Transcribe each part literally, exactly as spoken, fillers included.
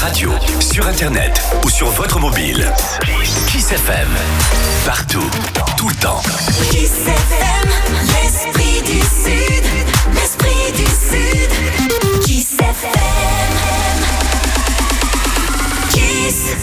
radio, sur internet ou sur votre mobile. Kiss F M. Partout, tout le temps. Kiss F M, l'esprit du Sud, l'esprit du Sud. Kiss F M. Kiss.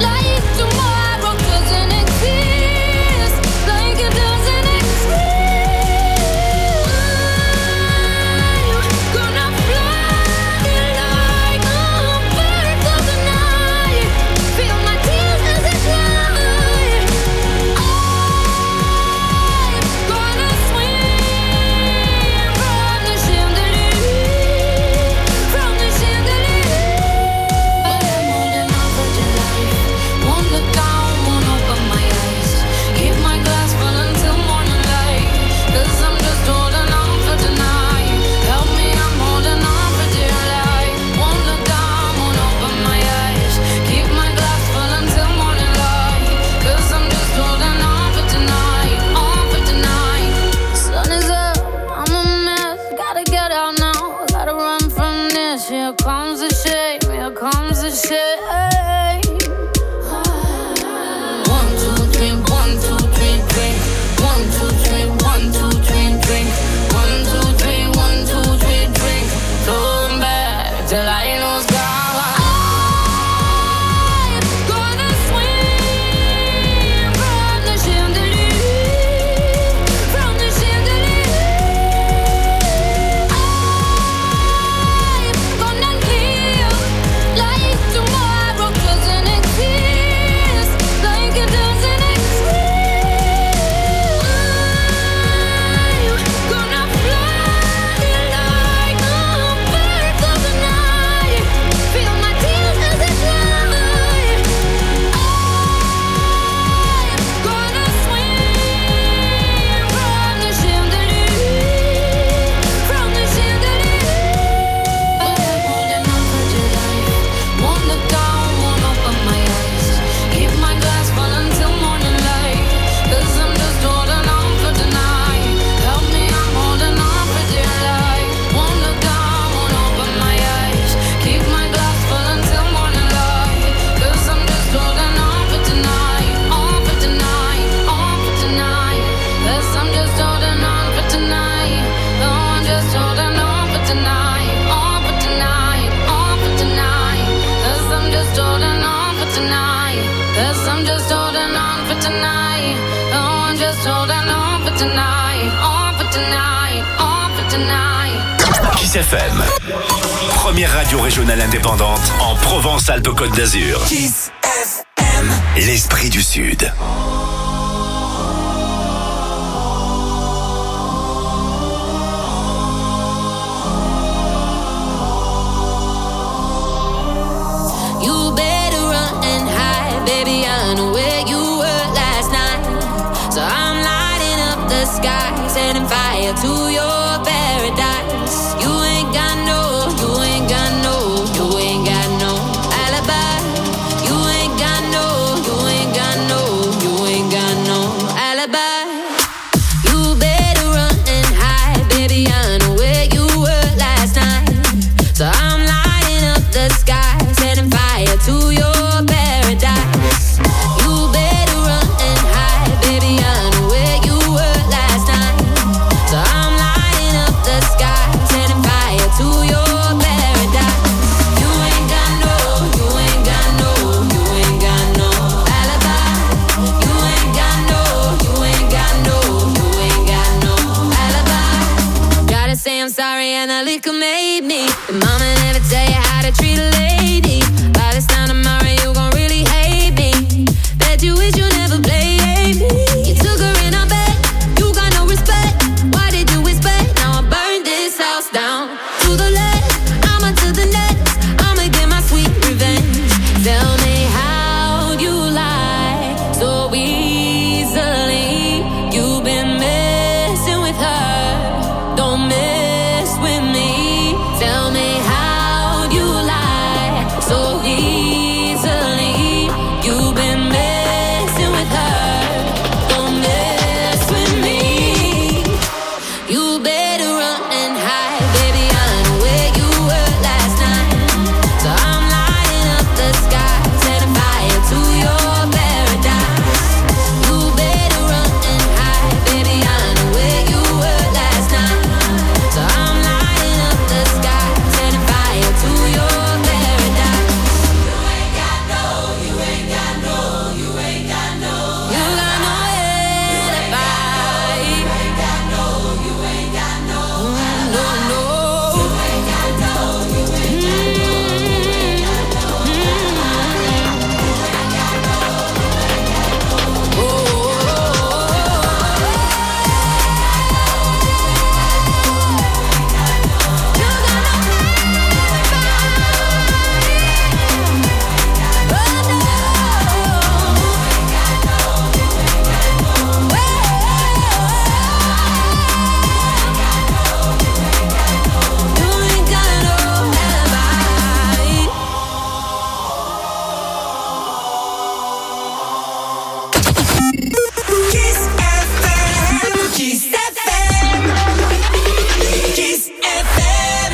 Tomorrow doesn't exist, like it doesn't exist. just holding on for tonight, on for tonight, on for tonight. Kiss F M, première radio régionale indépendante en Provence-Alpes-Côte d'Azur. Kiss F M, l'esprit du Sud. You better run and hide, baby, I know where you were last night. So I'm lighting up the sky, setting fire to your paradise. You ain't got no, you ain't got no, you ain't got no alibi. You ain't got no, you ain't got no, you ain't got no alibi. You better run and hide, baby, I know where you were last night. So I'm lighting up the sky, setting fire to your paradise. You better run and hide, baby, I know where you were last night. So I'm lighting up the sky, setting fire to your paradise. You ain't got no, you ain't got no, you ain't got no alibi. You ain't got no, you ain't got no, you ain't got no alibi. Gotta say I'm sorry and the liquor made me. Your mama never tell you how to treat a lady. By this time tomorrow you gon' really hate me. Bet you wish you never played me. You took her in her bed, you got no respect. Why did you expect? Now I burn this house down to the left, I'ma to the next. I'ma get my sweet revenge. Tell me how you lie so easily. You've been messing with her, don't mess with me. Tell me how you lie so easily. You've been messing with her, don't mess with me. You better run and hide, baby, I know where you were last night. So I'm lighting up the sky, setting fire to your paradise. You better run and hide, baby, I know where you were last night. So I'm lighting up the sky, setting fire to your paradise. You ain't got no, you ain't got no, you ain't got no. You got no alibi. You ain't got no, you ain't got no. No, no. You ain't got no, you ain't got no. Oh, Kiss F M, Kiss F M, Kiss F M.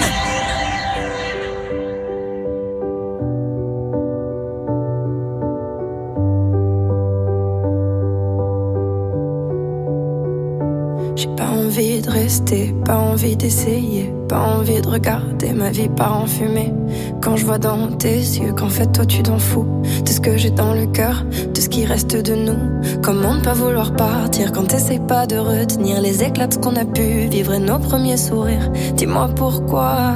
J'ai pas envie de rester, pas envie d'essayer, pas envie de regarder ma vie part en fumée. Quand je vois dans tes yeux qu'en fait toi tu t'en fous de ce que j'ai dans le cœur, de ce qui reste de nous. Comment ne pas vouloir partir quand t'essayes pas de retenir les éclats de ce qu'on a pu vivre et nos premiers sourires. Dis-moi pourquoi.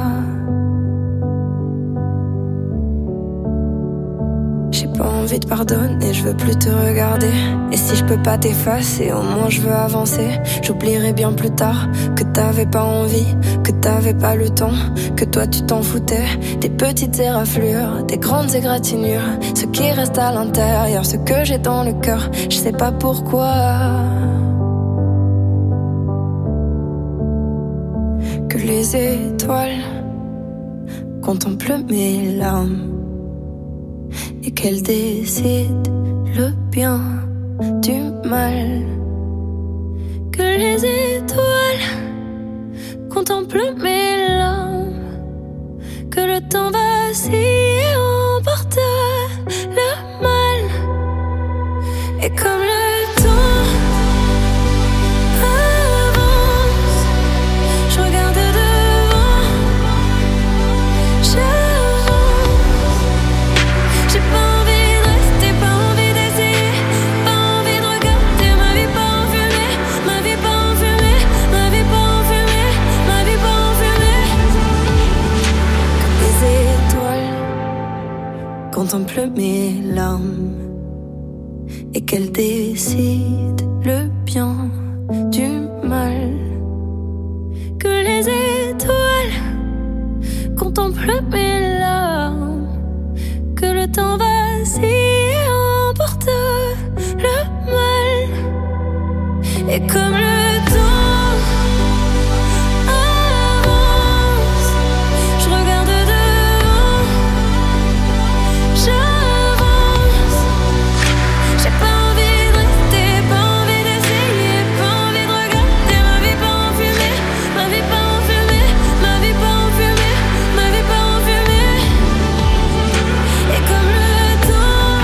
J'ai pas envie de pardonner, je veux plus te regarder. Et si je peux pas t'effacer, au moins je veux avancer. J'oublierai bien plus tard que t'avais pas envie, que t'avais pas le temps, que toi tu t'en foutais. Des petites éraflures, des grandes égratignures, ce qui reste à l'intérieur, ce que j'ai dans le cœur, je sais pas pourquoi. Que les étoiles contemplent mes larmes et qu'elle décide le bien du mal. Que les étoiles contemplent mes larmes, que le temps vacille et emporte le mal. Et comme le temps avance, je regarde devant, j'avance. J'ai pas envie de rester, pas envie d'essayer, pas envie de regarder ma vie pas en fumée. contemple mes larmes et qu'elle décide le bien du mal. Que les étoiles contemplent mes larmes, que le temps vacille et emporte le mal. Et comme le temps avance, je regarde devant, j'avance. J'ai pas envie de rester, pas envie d'essayer, pas envie de regarder ma vie pas en fumée, ma vie pas en fumée, ma vie pas en fumée, ma vie pas en fumée. Et comme le temps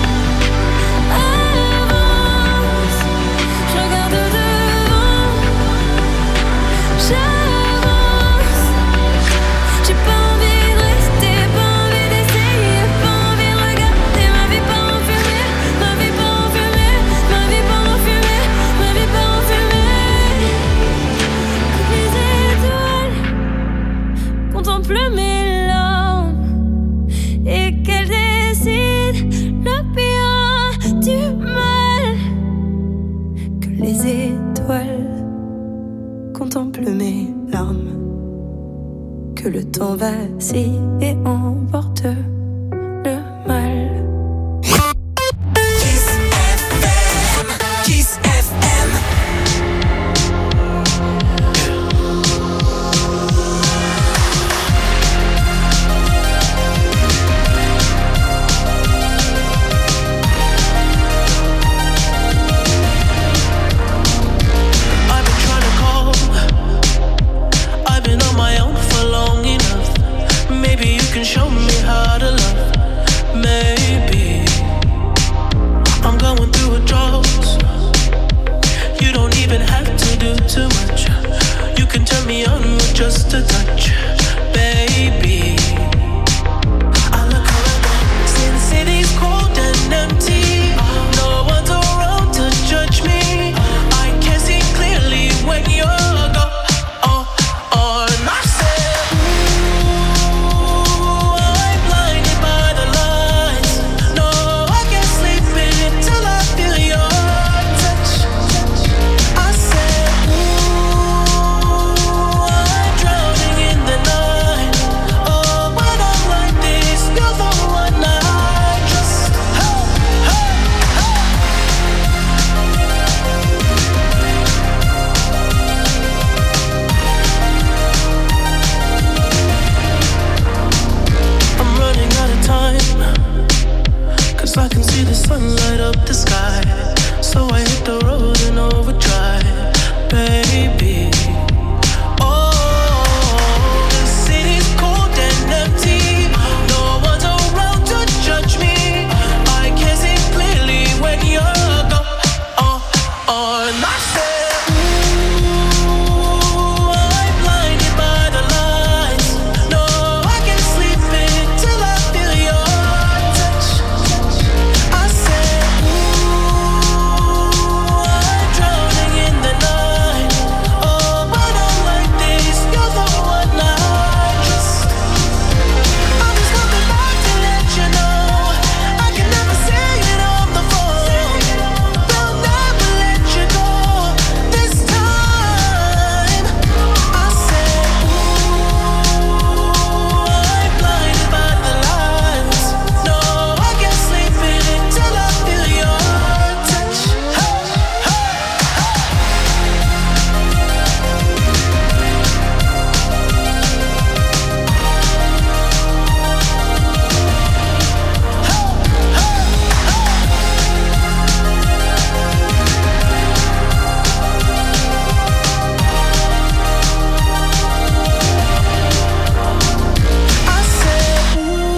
avance, je regarde devant, j'avance. J'ai pas envie de rester, pas envie d'essayer, pas envie de regarder ma vie pas en fumée, ma vie pas en fumée, ma vie pas en fumée, ma vie pas en fumée. Que les étoiles contemplent mes larmes et qu'elles décident le bien du mal. Que les étoiles contemplent mes larmes, que le temps vacille et emporte le mal. Kiss F M, Kiss F M. I've been trying to call. I've been on my own for long enough. Maybe you can show me how to love. Maybe I'm going through a drought. You don't even have to do too much. You can turn me on with just a touch, baby. I look around, see the city's cold and empty. No one's around to judge me. I can see clearly when you're gone. Oh, oh, and I said, ooh, I'm blinded by the lights. No, I can't sleep until I feel your touch. I said, ooh, I'm drowning in the night. Oh, when I'm like this, you're the one I trust. Hey, hey, hey. I'm running out of time, 'cause I can see the sun light up the sky. So I hit the road in overdrive, baby. Oh, the city's cold and empty. No one's around to judge me. I can see clearly when you're gone. Oh, oh, and I said, ooh, I'm blinded by the lights. No, I can't sleep until I feel your touch. I said, ooh, I'm drowning in the night. Oh, when I'm like this, you're the one I trust. I'm just coming back to let you know I can never say it on the phone. They'll never let you go this time. I said, ooh, I'm blinded by the lights. No, I can't sleep until I feel your touch. Hey, hey, I said,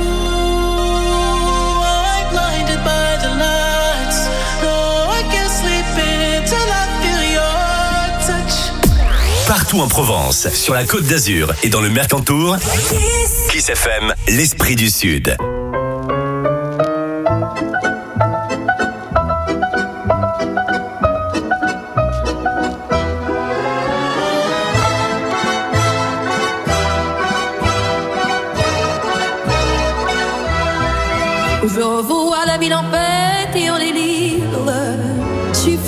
ooh, I'm blinded by the lights. No, I can't sleep until I feel your touch. Partout en Provence, sur la Côte d'Azur et dans le Mercantour, Kiss F M, l'esprit du Sud.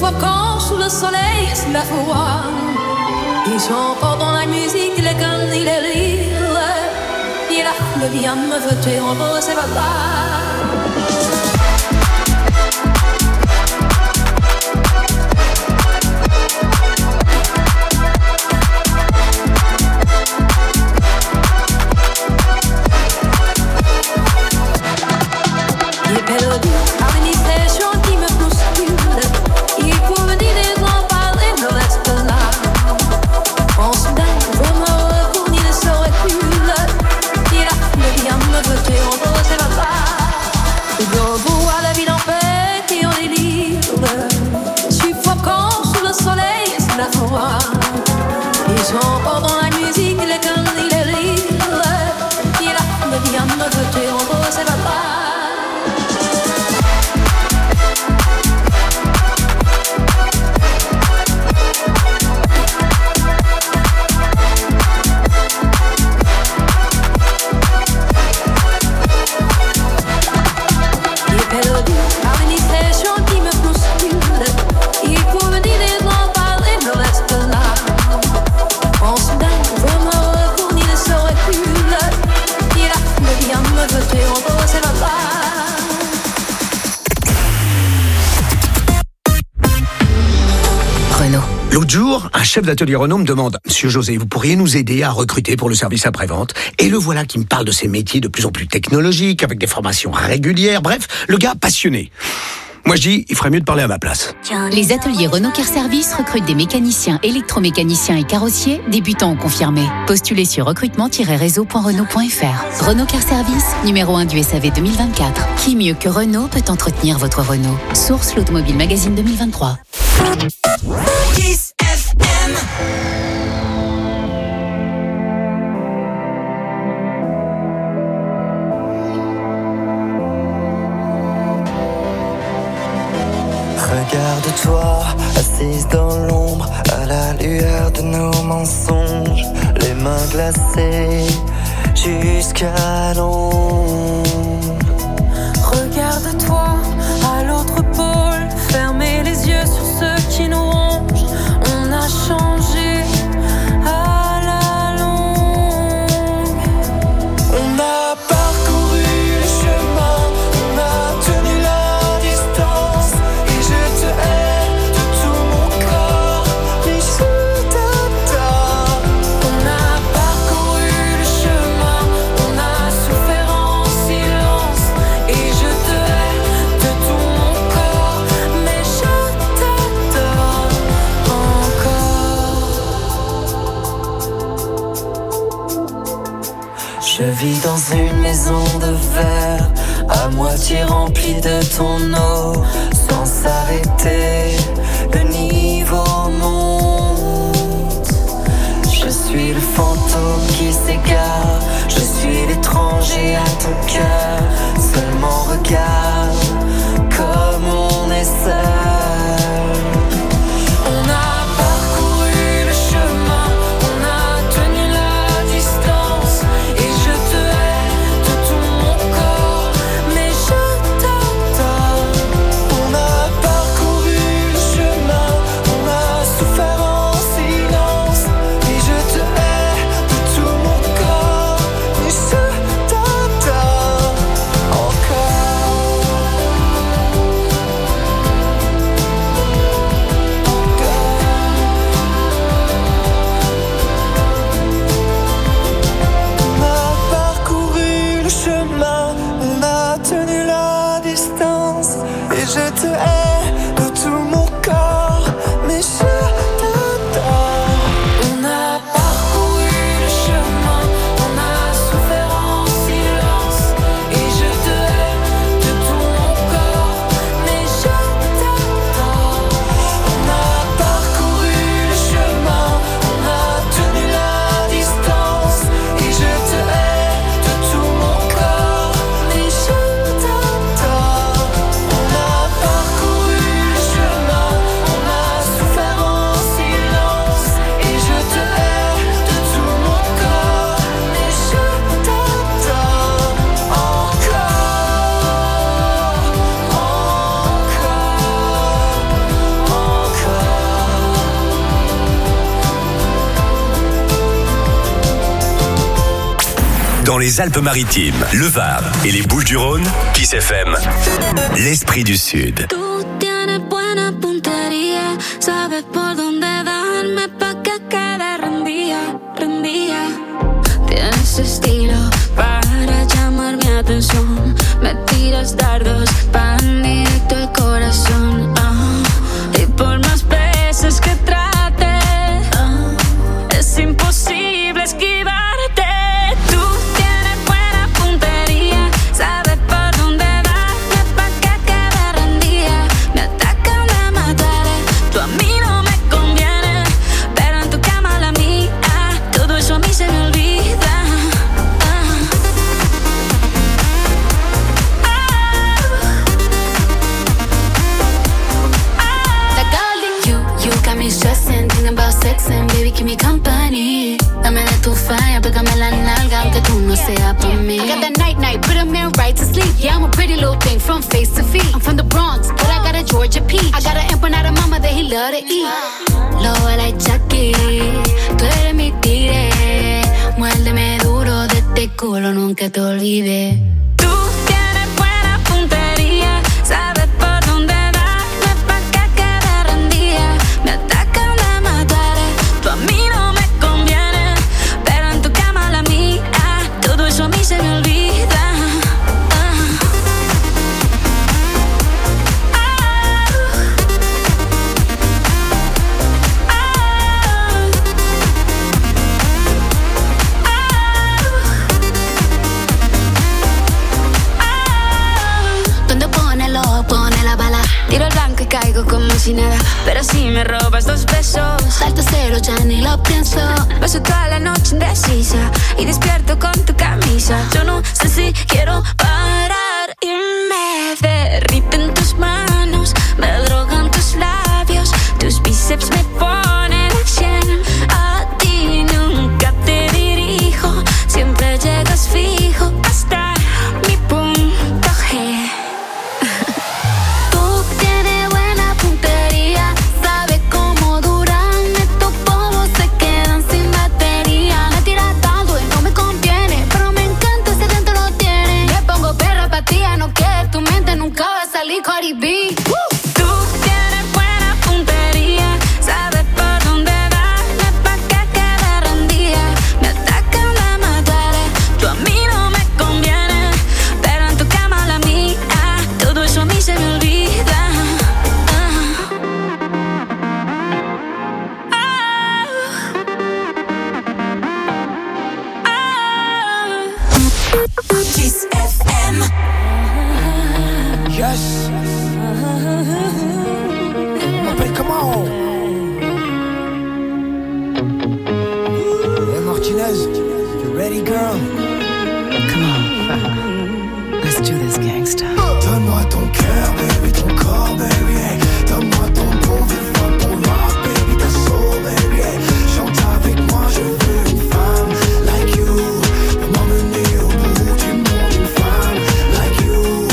suffocant sous le soleil, c'est la foi. Ils sont encore dans la musique, les guns, il est libre. Il a le bien me voter en beau, c'est pas ils sont encore dans la musique, les guns, il est libre. Il a le bien me voter en beau, c'est pas L'autre jour, un chef d'atelier Renault me demande « Monsieur José, vous pourriez nous aider à recruter pour le service après-vente ?» Et le voilà qui me parle de ces métiers de plus en plus technologiques, avec des formations régulières, bref, le gars passionné. Moi je dis, il ferait mieux de parler à ma place. Les ateliers Renault Car Service recrutent des mécaniciens, électromécaniciens et carrossiers, débutants ou confirmés. Postulez sur recrutement tiret réseau point renault point f r. Renault Car Service, numéro un du S A V deux mille vingt-quatre. Qui mieux que Renault peut entretenir votre Renault? Source l'Automobile Magazine deux mille vingt-trois. Kiss F M. Regarde-toi, assise dans l'ombre, à la lueur de nos mensonges, les mains glacées jusqu'à l'ombre. Regarde-toi à l'autre pôle, fermez les yeux sur ceux qui nous rongent. On a changé à la longue. On a parcouru le chemin, on a tenu la distance, et je te hais de tout mon corps, mais je t'adore. On a parcouru le chemin, on a souffert en silence, et je te hais de tout mon corps, mais je t'adore encore. Je vis dans une maison de verre, à moitié remplie de ton eau, sans s'arrêter, le niveau monte. Je suis le fantôme qui s'égare, je suis l'étranger à ton cœur. Seulement regarde comme on est seul. On a parcouru le chemin, on a tenu la distance, et je te hais de tout mon corps, mais je t'adore. On a parcouru le chemin, on a souffert en silence, et je te hais de tout mon corps, mais je t'adore. Dans les Alpes-Maritimes, le Var et les Bouches-du-Rhône, Kiss F M, l'Esprit du Sud. Tú tienes buena puntería, sabes por dónde darme pa' que quede rendida, rendida. Tienes estilo para llamar mi atención, me tiras dardos pan directo al corazón. Ah, y por más veces que trate, ah, es imposible esquivarte. Tú tienes buena puntería, sabes por dónde darme pa' que quede rendida. Me atacan, me mataré, tú a mí no me conviene, pero en tu cama la mía, todo eso a mí se me olvida. Me stressing, thinking about sex and baby keep me company. Dame de tu falla, pégame la nalga aunque tú no seas por mí. I got that night night, put a man right to sleep. Yeah, I'm a pretty little thing from face to feet. I'm from the Bronx, but I got a Georgia peach. I got an empanada mama that he love to eat. Lobo like Chucky, tú eres mi tigre. Muérdeme duro de este culo, nunca te olvides. Tú tienes buena puntería, sabes por dónde darme pa' que quede rendida. Me atacan, me mataré, tú a mí no me conviene, pero en tu cama la mía, todo eso a mí se me olvida. Tiro el blanco y caigo como si nada, pero si me robas dos besos, salto cero, ya ni lo pienso. Paso toda la noche indecisa y despierto con tu camisa. Yo no sé si quiero parar y me derriten tus manos, me drogan tus labios, tus bíceps me ponen a cien. A ti nunca te dirijo, siempre llegas fijo hasta mi punto G. Cardi B. Tú tienes buena puntería, sabes por dónde darme pa' que quede rendida. Me atacan, me mataré, tú a mí no me conviene, pero en tu cama la mía, todo eso a mí se me olvida. Kiss F M. Yes. M'appelle comment? Hey Martinez, you ready, girl? Come on. Let's do this, gangsta. Donne-moi ton cœur, baby, ton corps, baby. Hey. Donne-moi ton bon vivant, ton rock, baby, ta soul, baby. Hey. Chante avec moi, je veux une femme like you. Pour m'emmener au bout du monde, une femme like you.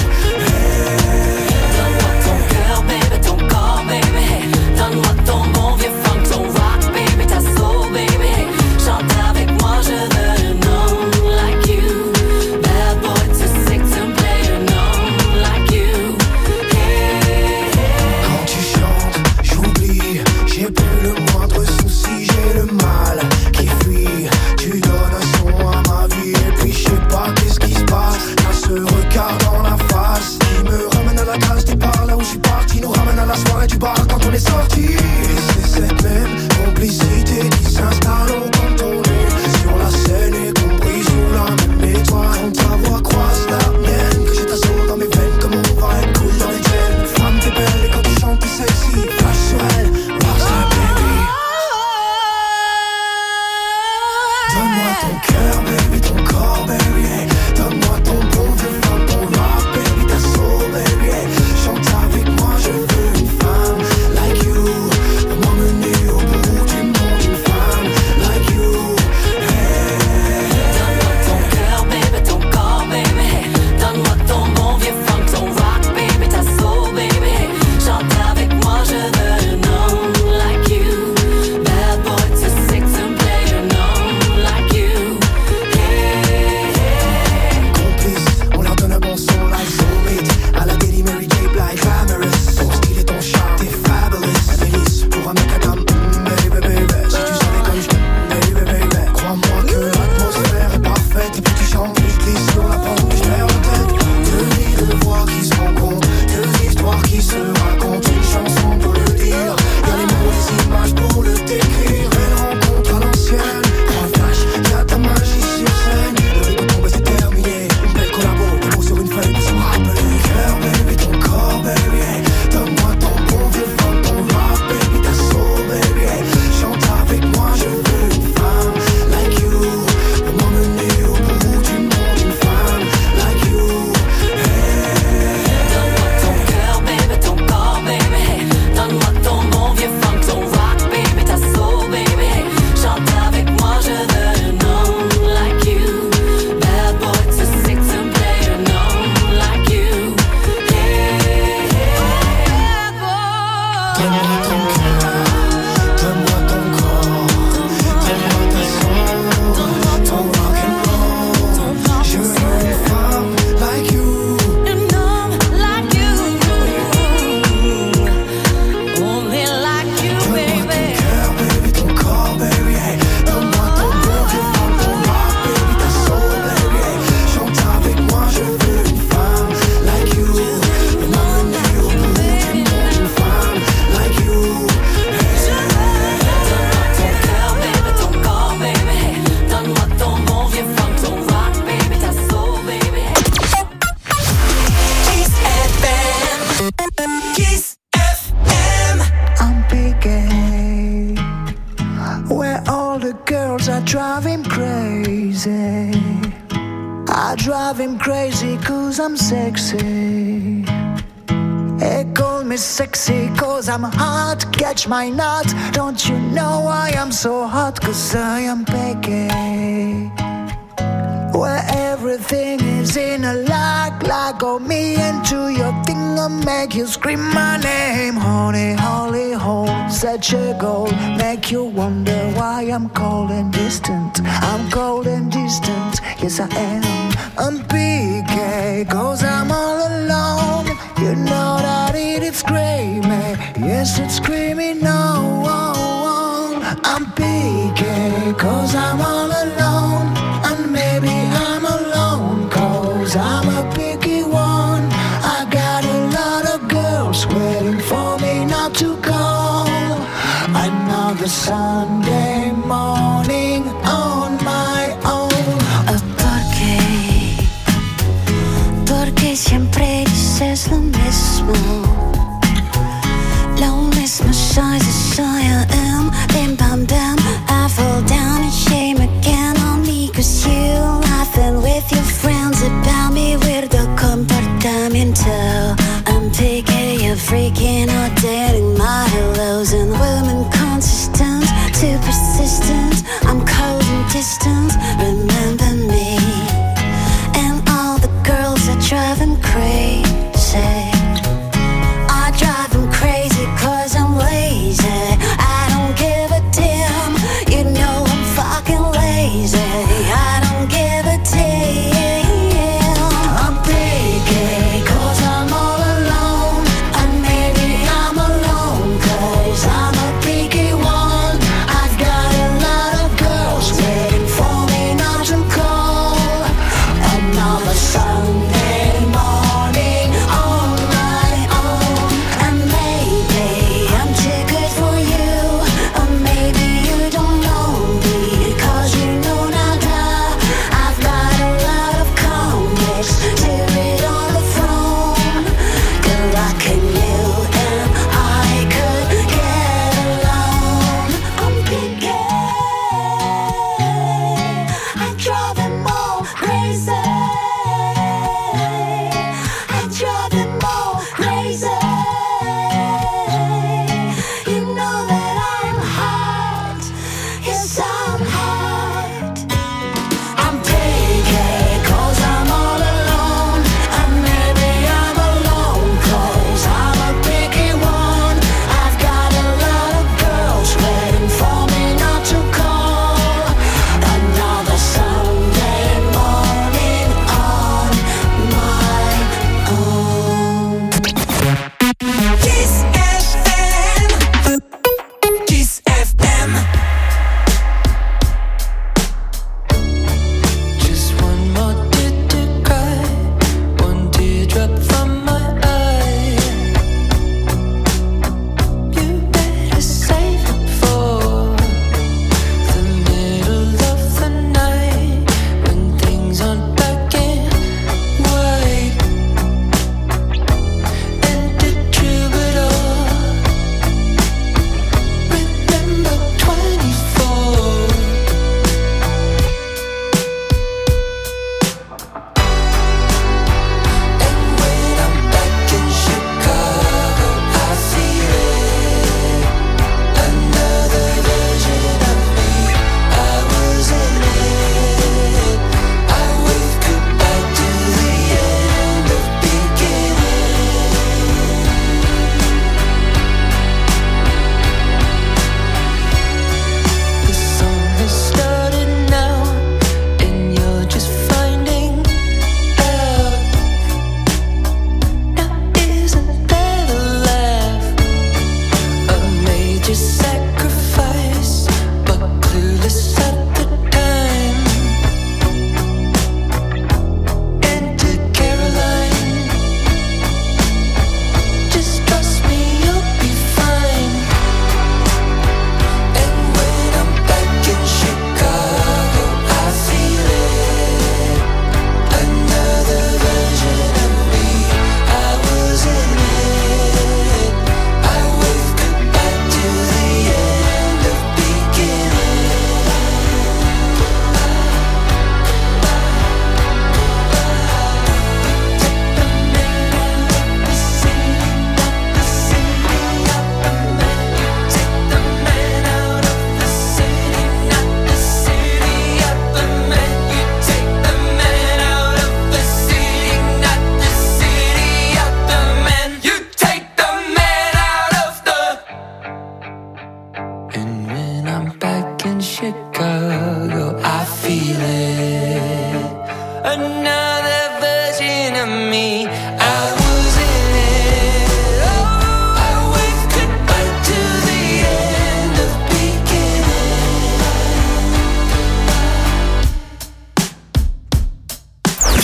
Donne-moi ton bon vieux funk, ton rock, baby, ta soul, baby. Chante avec moi, je veux un homme like you. Bad boy too sick to play an homme like you. Hey, hey. Quand tu chantes, j'oublie. J'ai plus le moindre souci, j'ai le mal qui fuit. Tu donnes un son à ma vie et puis je sais pas qu'est-ce qui se passe. T'as ce regard dans la face qui me ramène à la case départ, là où je suis parti. Nous ramène à la soirée du bar quand on est sorti. Et c'est cette même complicité qui s'installe au cantonné. Sur la scène et compris sous la même étoile. Quand ta voix croise la mienne, que j'ai ta soul dans mes veines, comme on va être cool dans les chaînes. Femme t'es belle et quand tu chantes t'es sexy. Flash sur elle, rockstar baby. Donne-moi ton cœur baby, ton corps baby. Hey. Donne-moi ton bon vieux funk, ton rock baby, ta soul baby. Hey. Chante avec moi, je veux une femme like you. Pour m'emmener au bout du monde. drive him crazy. I drive him crazy cause I'm sexy. They call me sexy cause I'm hot. Catch my nut. Don't you know I am so hot cause I am picky. Where everything is in a lock. Lock on me into your thing and make you scream my name. Honey, holy hole, such a goal. Make you wonder why I'm cold and distant. I'm cold and distant, yes I am. I'm P K cause I'm all alone. You know that it is screaming, yes it's screaming no. I'm P K cause I'm all alone. And maybe I'm alone cause I'm a picky one. I got a lot of girls waiting for me not to call. Another Sunday morning on my own. Oh, ¿por qué? Porque siempre dices lo mismo. Lo mismo soy, soy I am. Bim bam bam, I fall down in shame again on me cause you laughing with your friends about me weirdo comportamiento. I'm picky, you're freaking out, dating my hellos and women consistent, too persistent. I'm cold and distant, remember me. And all the girls that drive him crazy. I drive him crazy cause I'm lazy. I don't give a damn, you know I'm fucking lazy. I don't give a damn. I'm picky cause I'm all alone. And maybe I'm alone cause I'm a picky one. I've got a lot of girls waiting for me now.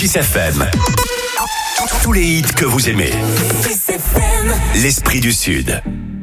Kiss F M. Tous les hits que vous aimez. Kiss F M. L'Esprit du Sud.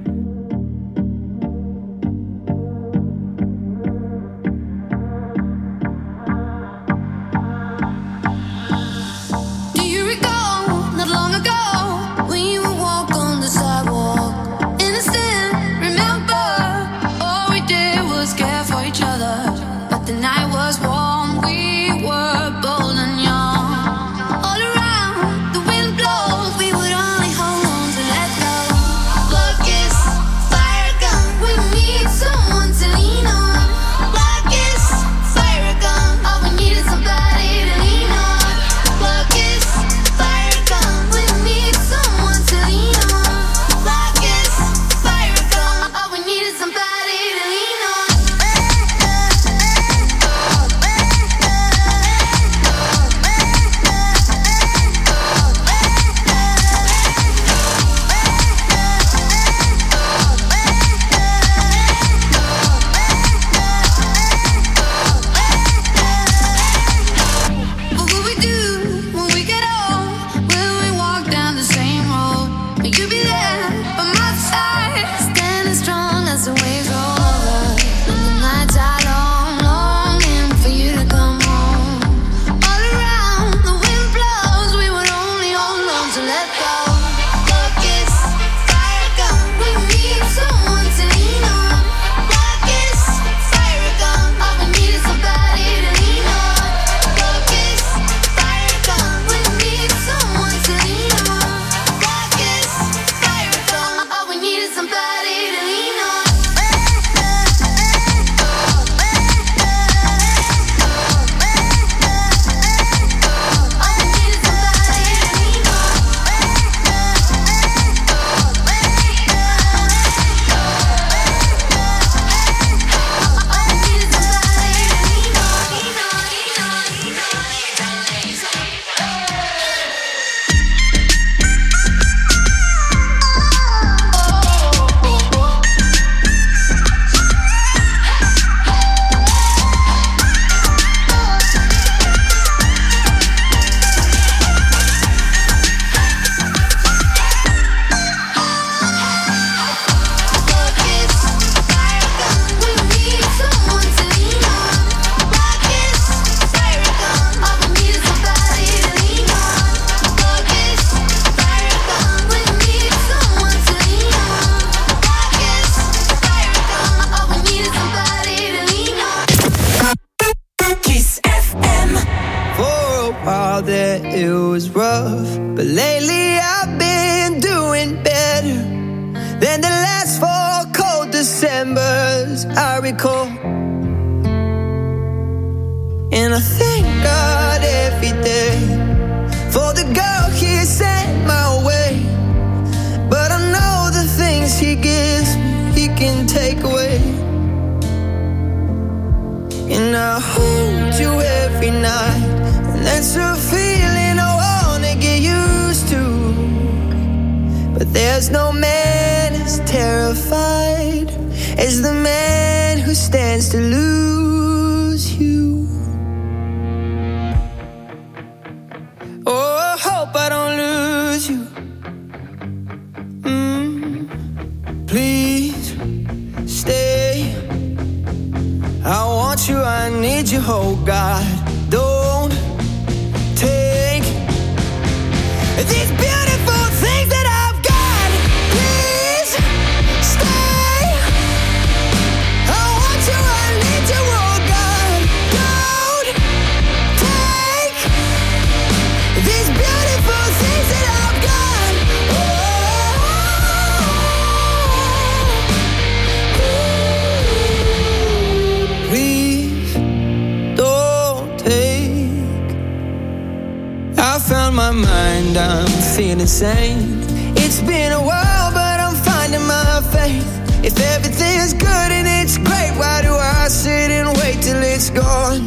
Insane. It's been a while, but I'm finding my faith. If everything is good and it's great, why do I sit and wait till it's gone?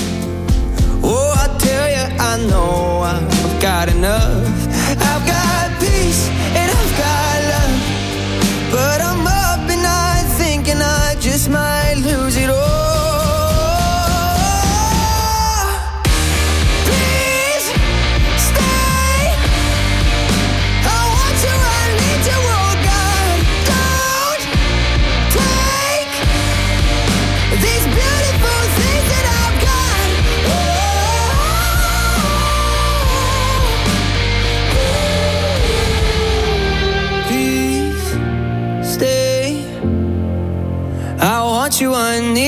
Oh, I tell you, I know I've got enough. I've got peace and I've got love, but I'm up at night thinking I just might lose it all. Please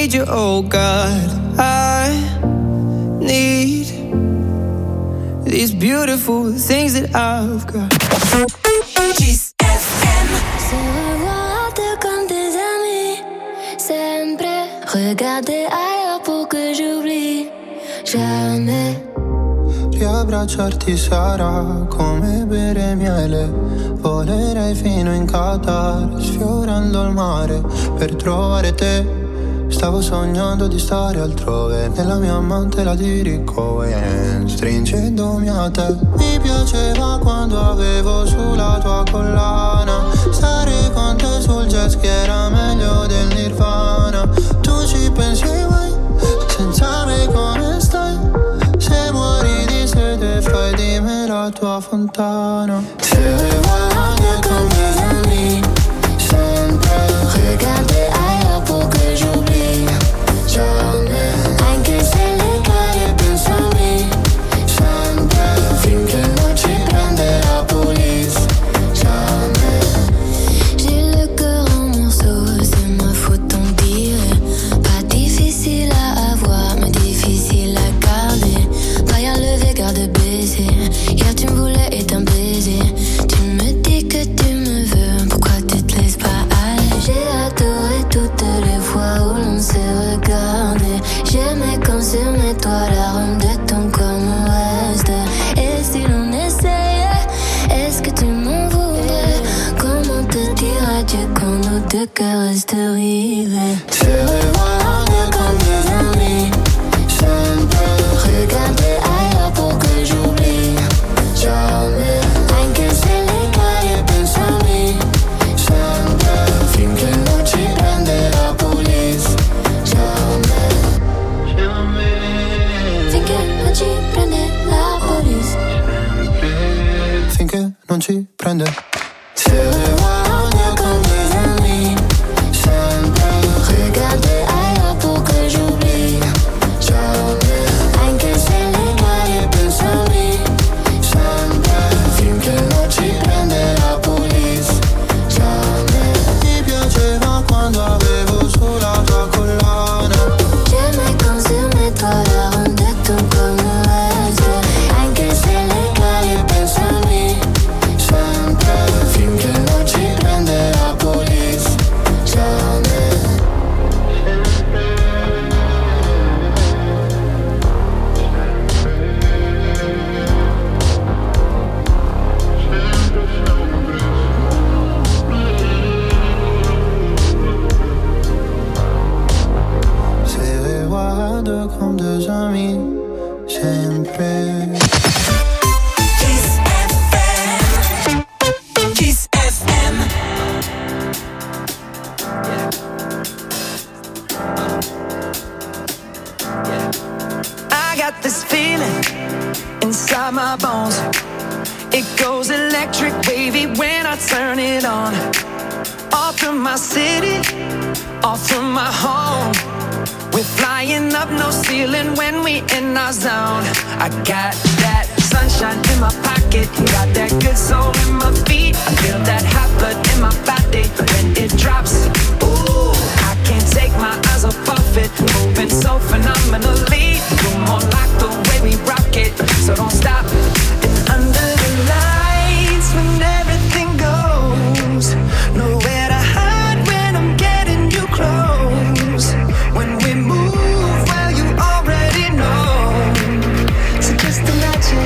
need you, oh God. I need these beautiful things that I've got. Kiss F M. Se revoir deux comme des amis, sempre regarder ailleurs pour que j'oublie jamais. Riabbracciarti sarà come bere miele. Volerei fino in Qatar, sfiorando il mare per trovare te. Stavo sognando di stare altrove, nella mia mantela di Ricohen, stringendomi a te. Mi piaceva quando avevo sulla tua collana, stare con te sul jet ski era meglio del Nirvana. Tu ci pensi mai, senza me come stai? Se muori di sete fai di me la tua fontana. Se regarder comme des amis, sempre regarder ailleurs pour que j'oublie jamais. Anche se le cade penso a me, sempre finché non ci prende la police. Jamais. J'ai le cœur en morceaux, c'est ma faute on dirait. Pas difficile à avoir, mais difficile à garder. Paille levé, garde baiser. Hier tu me voulais et t'un baiser. Tu me dis que tu me veux, pourquoi tu te laisses pas aller? J'ai adoré toutes les fois où l'on s'est regardé. J'aimais quand sur mes toits l'arôme de ton corps me reste. Et si l'on essayait, est-ce que tu m'en voudrais? Comment te dire adieu quand nos deux cœurs restent rivés? Se regarder comme des amis, sempre regarder ailleurs pour que j'oublie jamais. Anche se le cade penso a me, sempre finché non ci prende la police. Jamais. Finché non ci prende la police. Finché non ci prende. Se regarder comme des amis, sempre regarder ailleurs pour que j'oublie jamais. Anche se le cade penso a me, sempre finché non ci prende la police. Jamais. Mi piaceva quando avevo sulla tua collana. J'aimais quand sur mes toits l'arôme de ton corps me reste. Anche se le cade penso a me, sempre finché non ci prende la police. Jamais. Se regarder comme des amis, sempre. Kiss F M. Kiss F M. I got this feeling inside my bones. It goes electric wavy when I turn it on. Off from my city, off from my home. We're flying up, no ceiling when we in our zone. I got that sunshine in my pocket, got that good soul in my feet. I feel that hot blood in my body when it drops. Ooh, I can't take my eyes off of it, moving so phenomenally. You're more like the way we rock it, so don't stop. And under the lights when everything goes, nowhere to hide when I'm getting you close. When we move, well you already know. So just imagine.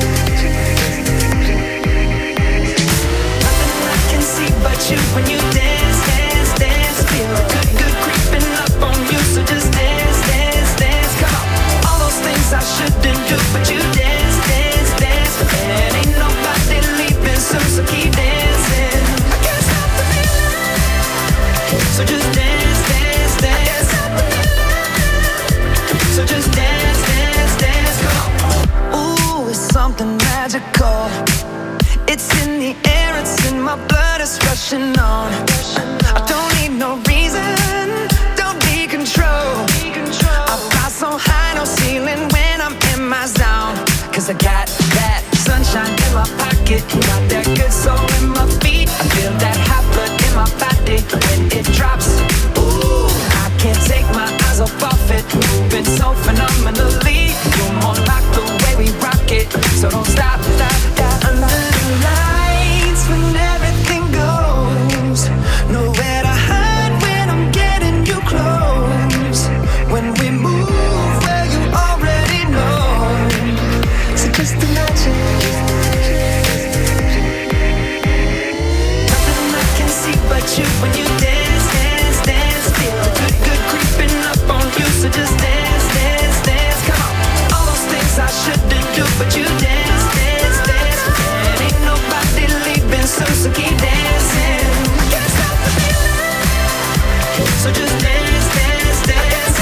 Nothing I can see but you when you dance, dance, dance. Feel good, good creeping up on you. So just dance, dance, dance. Come on. All those things I shouldn't do, but you dance, dance, dance. And ain't nobody leaving soon, so keep dancing. I can't stop the feeling. So just dance, dance, dance. I can't stop the feeling. So just dance, dance, dance. Come on. Ooh, it's something magical. It's in the air, it's in my blood, it's rushing on. I don't need no reason, don't need control. I fly so high, no ceiling when I'm in my zone. Cause I got that sunshine in my pocket, got that good soul in my feet. I feel that hot blood in my body when it drops. Ooh, I can't take my eyes skies above it, moving so phenomenally. You're more like the way we rock it, so don't stop, stop, stop. Under the lights when everything goes, nowhere to hide when I'm getting you close. When we move, well you already know. So just imagine. Nothing I can see but you when you dance, dance, dance. Feel the good, good creeping up on you. So just dance, dance, dance. Come on. All those things I shouldn't do, but you dance, dance, dance. And ain't nobody leaving soon, so keep dancing. I can't stop the feeling. So just dance, dance, dance.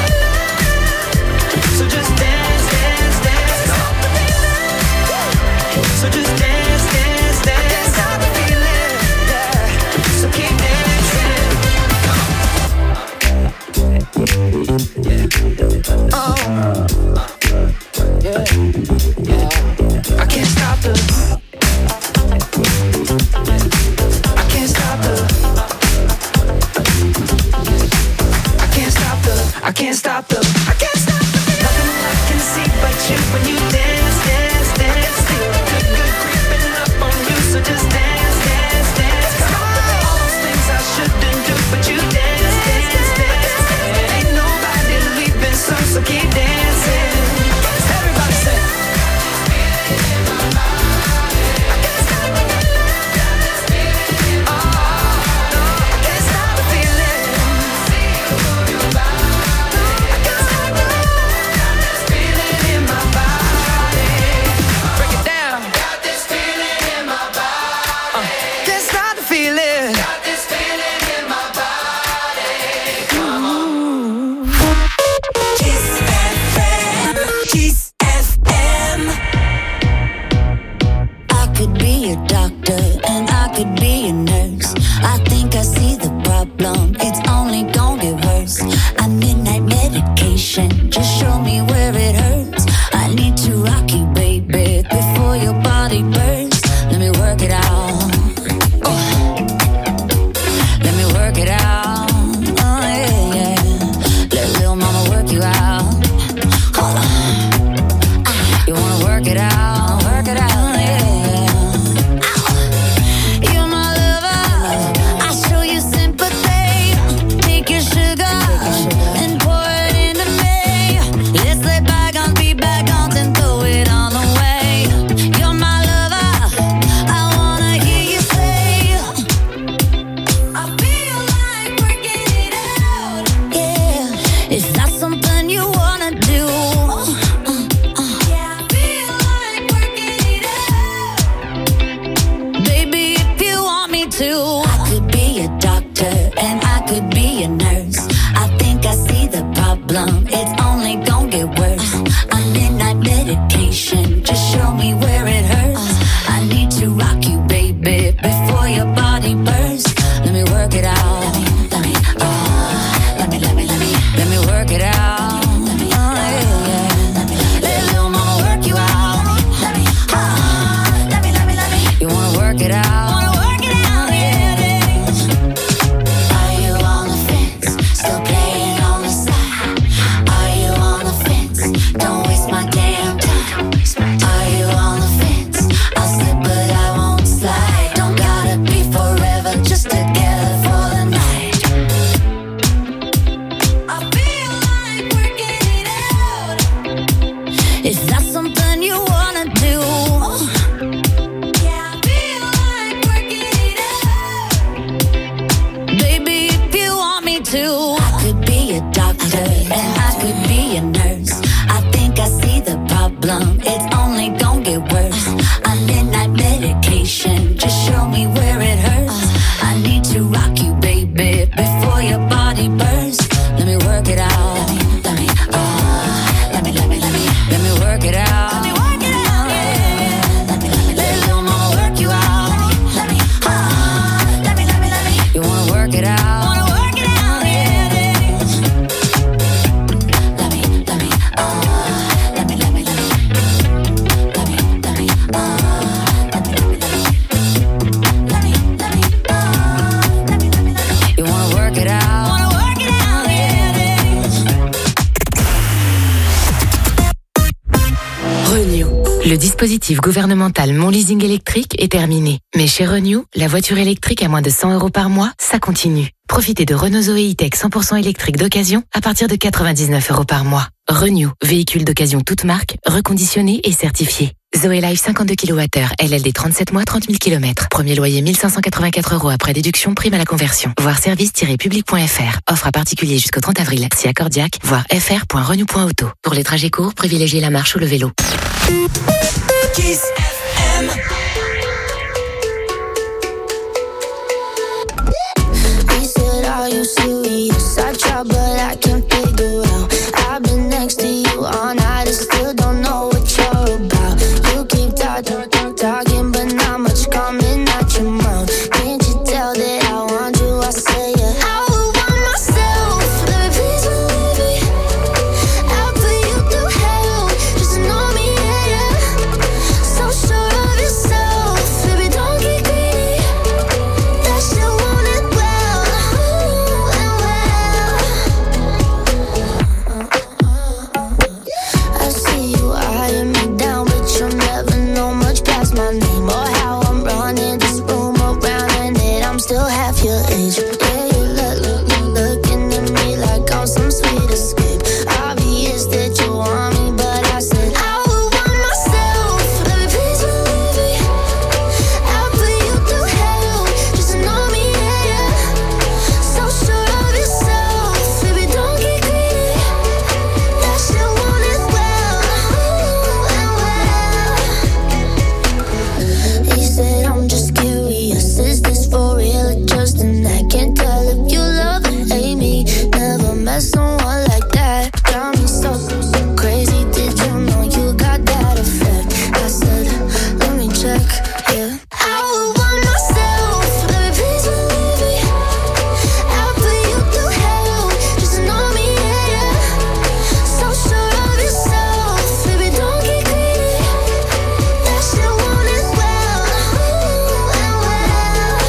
So just dance, dance, dance. Stop the feeling. So just dance, dance, dance. I can't stop the feeling. Yeah. So keep dancing. Oh. Yeah. Yeah. I can't stop the. I can't stop the. I can't stop the. I can't stop the. I can't stop the. Nothing I can see but you when you dance, dance, dance. Feel good, good creeping up on you. So just dance, dance, dance. All those things I shouldn't do, but you dance, dance, dance. Ain't nobody leaving soon, so keep dancing. Everybody say. Le dispositif gouvernemental Mon Leasing électrique est terminé. Mais chez Renew, la voiture électrique à moins de cent euros par mois, ça continue. Profitez de Renault Zoé E-Tech cent pour cent électrique d'occasion à partir de quatre-vingt-dix-neuf euros par mois. Renew, véhicule d'occasion toute marque, reconditionné et certifié. Zoé Life cinquante-deux kilowattheures, L L D trente-sept mois, trente mille kilomètres. Premier loyer mille cinq cent quatre-vingt-quatre euros après déduction, prime à la conversion. Voir service tiret public point f r. Offre à particulier jusqu'au trente avril. Si accordiaque, voir f r point renew point auto. Pour les trajets courts, privilégiez la marche ou le vélo. Kiss F M. He said, are you serious? I try but I can't figure out. I've been next to you all night and still don't know what you're about. You keep talking, talking but not much coming out your mouth. Can't you tell that I want you? I say yeah. I would want myself. Let me please believe me. I'll put you through hell. Just to know me, yeah, yeah. So sure of yourself. Baby, don't get greedy. That shit want it well. Ooh, and well. I see you eyeing me down, but you'll never know much past my name or how I'm running this room around and that I'm still half your age. Yeah, you look, look, look, looking at me like I'm some sweet escape. Obvious that you want me, but I said I would want myself. Let me please believe me. I'll put you through hell just to know me, yeah, yeah. So sure of yourself, baby, don't get greedy. That shit want it well, ooh, and well. He said I'm just curious, is this for real or just an act? Can't tell if you love or hate me. Never met someone like that. Got me so, so crazy. Did you know you got that effect? I said, let me check, yeah. I would want myself. Let me please believe me. I'll put you through hell just to know me, yeah, yeah. So sure of yourself, baby, don't get greedy. That shit want it well, ooh, and well.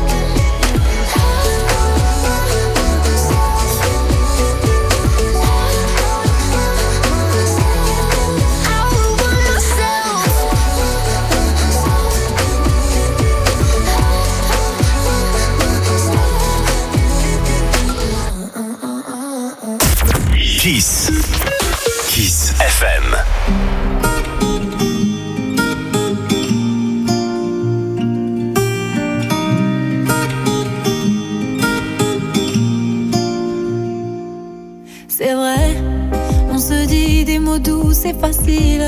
I would want myself. Kiss. Kiss F M. C'est vrai, on se dit des mots doux, c'est facile.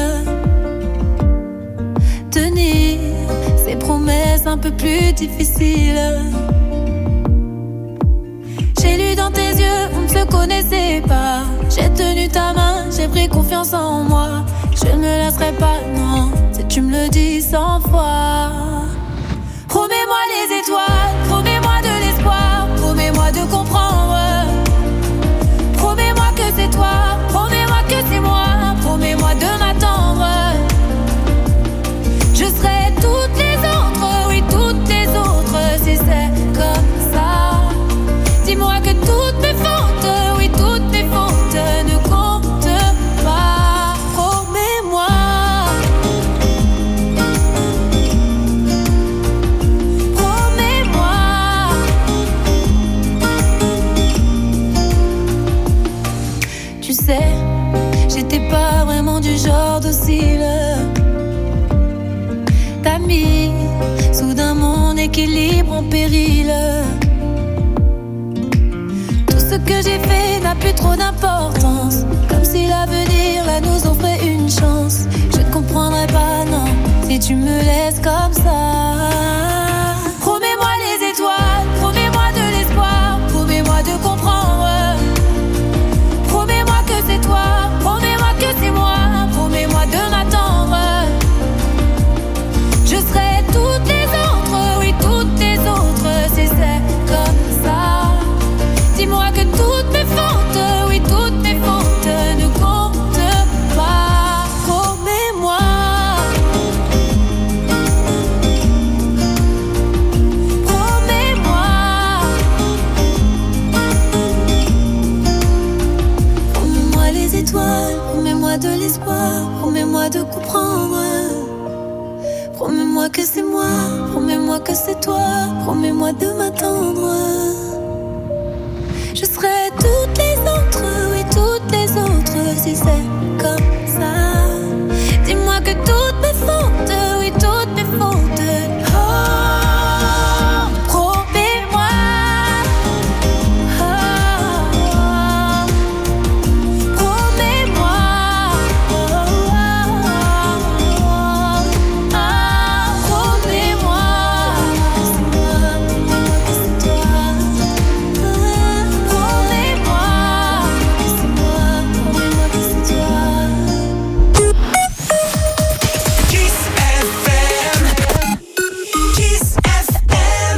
Tenir ses promesses un peu plus difficiles. J'ai lu dans tes yeux, on ne se connaissait pas. J'ai tenu ta main, j'ai pris confiance en moi. Je ne me lasserai pas, non, si tu me le dis cent fois. Promets-moi les étoiles, promets-moi de l'espoir, promets-moi de comprendre. Promets-moi que c'est toi, promets-moi que c'est moi, promets-moi de m'attendre. Je serai toutes les autres, oui toutes les autres, si c'est comme ça. Dis-moi que toutes mes fautes, oui toutes mes fautes ne comptent pas. Promets-moi. Promets-moi. Tu sais, j'étais pas vraiment du genre docile. T'as mis soudain mon équilibre en péril. Tout ce que j'ai fait n'a plus trop d'importance. Comme si l'avenir là nous offrait une chance. Je ne comprendrais pas, non, si tu me laisses comme ça. Promets-moi les étoiles, promets-moi de l'espoir, promets-moi de comprendre. Promets-moi que c'est toi, promets-moi que c'est moi, promets-moi de m'attendre. Je serai toutes les autres, oui toutes les autres, si c'est comme ça. Dis-moi que toutes mes fautes, oui toutes mes fautes ne comptent pas. Promets-moi. Promets-moi de l'espoir, promets-moi de comprendre. Promets-moi que c'est moi, promets-moi que c'est toi, promets-moi de m'attendre. Je serai toutes les autres, oui toutes les autres, si c'est comme ça. Dis-moi que toutes mes fautes, oui toutes mes fautes. Oh, promets-moi. Oh, promets-moi. Oh, promets-moi. C'est moi, c'est toi. Promets-moi. C'est moi, promets-moi que c'est toi. Kiss F M. Kiss F M.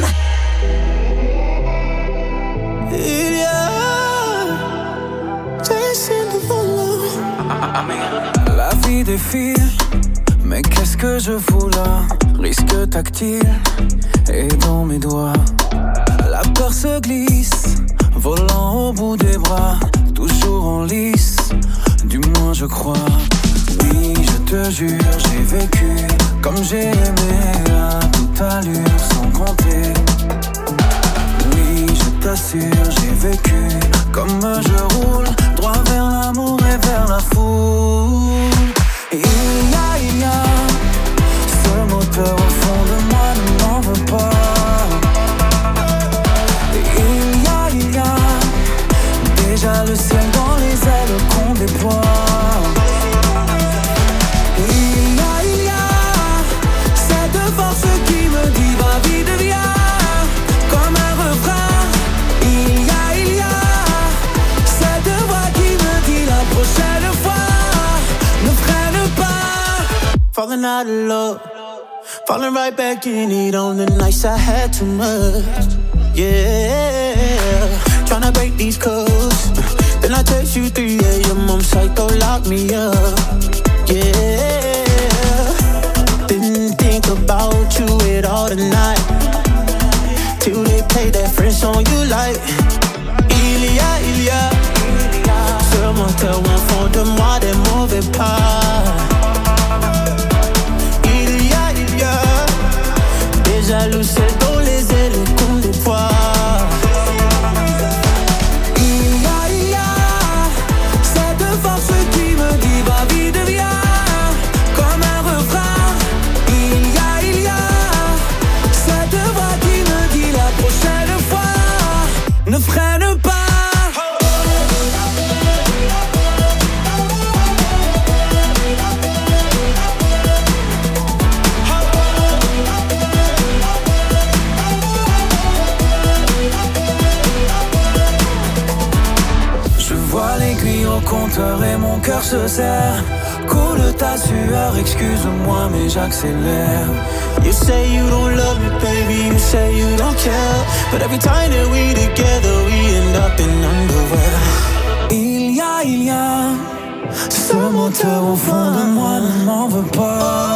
Il y a Jason Derulo. La vie défile, mais qu'est-ce que je fous là? Risque tactile et dans mes doigts. La peur se glisse, volant au bout des bras, toujours en lice, du moins je crois. Oui, je te jure, j'ai vécu comme j'ai aimé à toute allure sans compter. Oui, je t'assure, j'ai vécu comme je roule, droit vers l'amour et vers la foule. Il y a, il y a ce moteur au fond de moi, ne m'en veux pas. Il y a, il y a déjà le ciel dans les ailes qu'on déploie. Il y a, il y a cette force qui me dit va vite viens, comme un refrain. Il y a, il y a cette voix qui me dit la prochaine fois ne freine pas. Falling out of love, falling right back in it on the nights I had too much. Yeah, tryna break these codes. Then I text you three a.m. I'm psycho, lock me up. Yeah, didn't think about you at all tonight, till they play that French song you like. Il y a, il y a ce moteur au fond de moi, des mauvais pas. Il y a, il y a déjà le ciel dans les ailes qu'on déploie. Il y a, il y a cette force qui me dit va vite viens, comme un refrain. Il y a, il y a cette voix qui me dit la prochaine fois ne freine pas. Je vois l'aiguille au compteur et mon cœur se serre. Coule ta sueur, excuse-moi mais j'accélère. You say you don't love me, baby, you say you don't care, but every time that we together, we end up in underwear. Il y a, il y a ce moteur au fond de moi, ne m'en veux pas.